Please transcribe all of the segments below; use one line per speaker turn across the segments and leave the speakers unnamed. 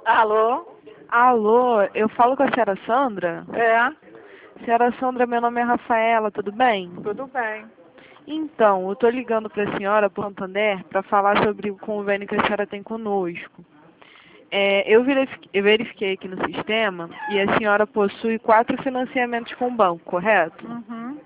Alô?
Alô, eu falo com a senhora Sandra? Senhora Sandra, meu nome é Rafaela, tudo bem?
Tudo bem.
Então, eu estou ligando para a senhora, por Santander, para falar sobre o convênio que a senhora tem conosco. Eu verifiquei aqui no sistema e a senhora possui 4 financiamentos com o banco, correto?
Uhum.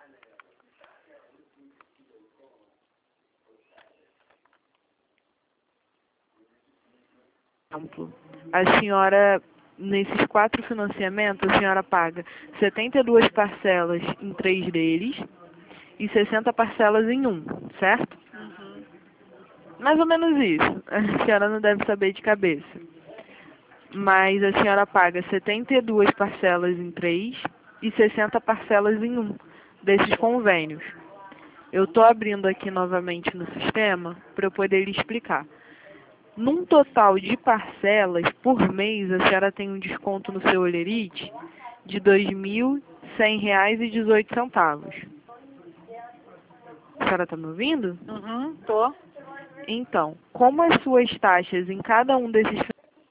Exemplo, a senhora, nesses 4 financiamentos, a senhora paga 72 parcelas em 3 deles e 60 parcelas em um, certo?
Uhum.
Mais ou menos isso. A senhora não deve saber de cabeça. Mas a senhora paga 72 parcelas em 3 e 60 parcelas em um desses convênios. Eu estou abrindo aqui novamente no sistema para eu poder lhe explicar. Num total de parcelas por mês, a senhora tem um desconto no seu Olerite de R$ 2.100,18. A senhora está me ouvindo?
Uhum. Tô.
Então, como as suas taxas em cada um desses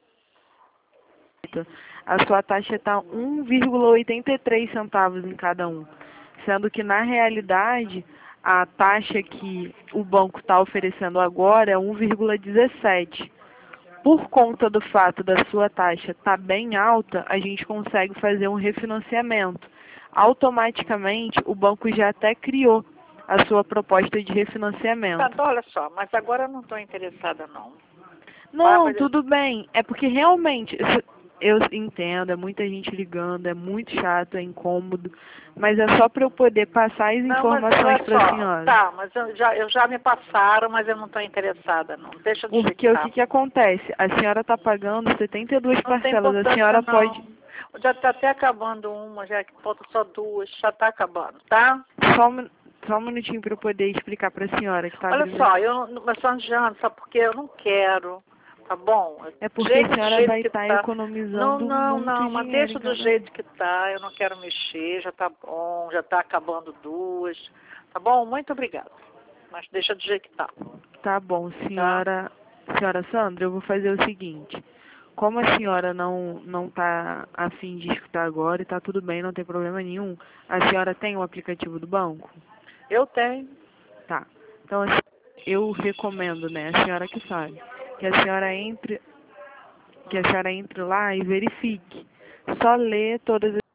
a sua taxa está 1,83 centavos em cada um, sendo que na realidade a taxa que o banco está oferecendo agora é 1,17. Por conta do fato da sua taxa estar bem alta, a gente consegue fazer um refinanciamento. Automaticamente, o banco já até criou a sua proposta de refinanciamento.
Tá, então, olha só, mas agora eu não estou interessada, não.
Não,
Mas
tudo bem. É porque realmente, eu entendo, é muita gente ligando, é muito chato, é incômodo, mas é só para eu poder passar as
não, mas
informações
olha
para a
só.
senhora.
Tá, mas eu já me passaram, mas eu não estou interessada, não. Deixa do jeito
Porque
que
o
tá.
que acontece? A senhora está pagando 72
Não tem
parcelas, a
importância,
senhora
não.
pode...
Já está até acabando uma, já que falta só 2, já está acabando, tá?
Só um minutinho para eu poder explicar para a senhora que está
Olha
abrindo
só,
aqui.
mas Sandiano, sabe por quê? Eu não quero, tá bom?
É porque
Jeito
a
do
senhora
jeito
vai
que
estar
tá. Não,
economizando
não,
muito
não, mas
dinheiro
deixa
em
do
cada um.
jeito que tá, eu não quero mexer, já tá bom, já tá acabando 2, tá bom? Muito obrigada, mas deixa do jeito que tá,
Tá bom,
tá?
senhora Sandra, eu vou fazer o seguinte. Como a senhora não tá a fim de escutar agora e tá tudo bem, não tem problema nenhum, a senhora tem o aplicativo do banco?
Eu tenho.
Tá. Então, assim, eu recomendo, né, a senhora que sabe, que a senhora entre lá e verifique. Só lê todas as...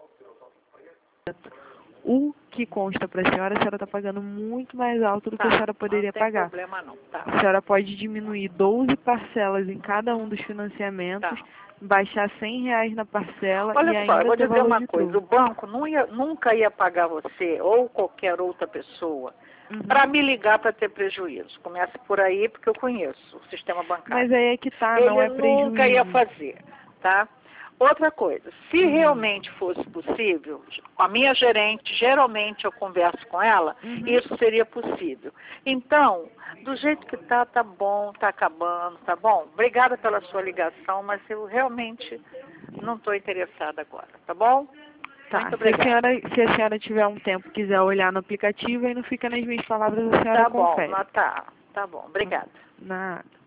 O que consta para a senhora está pagando muito mais alto do que a
Tá,
senhora
não
poderia
tem
pagar.
problema não, tá?
A senhora pode diminuir 12 parcelas em cada um dos financiamentos,
Tá.
baixar R$ 100 na parcela e
Olha só, eu
ainda
vou
ter
dizer
valor
uma
de
coisa, o
troco.
banco nunca ia pagar você ou qualquer outra pessoa para
Uhum.
me ligar para ter prejuízo. Começa por aí, porque eu conheço o sistema bancário.
Mas aí é que tá, não
Ele
é
nunca ia
prejuízo.
fazer, tá? Outra coisa, se
Uhum.
realmente fosse possível, a minha gerente, geralmente eu converso com ela,
Uhum.
isso seria possível. Então, do jeito que tá bom, tá acabando, tá bom? Obrigada pela sua ligação, mas eu realmente não estou interessada agora, tá bom?
Tá,
Muito obrigada.
se a senhora tiver um tempo e quiser olhar no aplicativo, aí não fica nas minhas palavras, a senhora
Tá bom,
confere.
tá bom, obrigada.
Nada.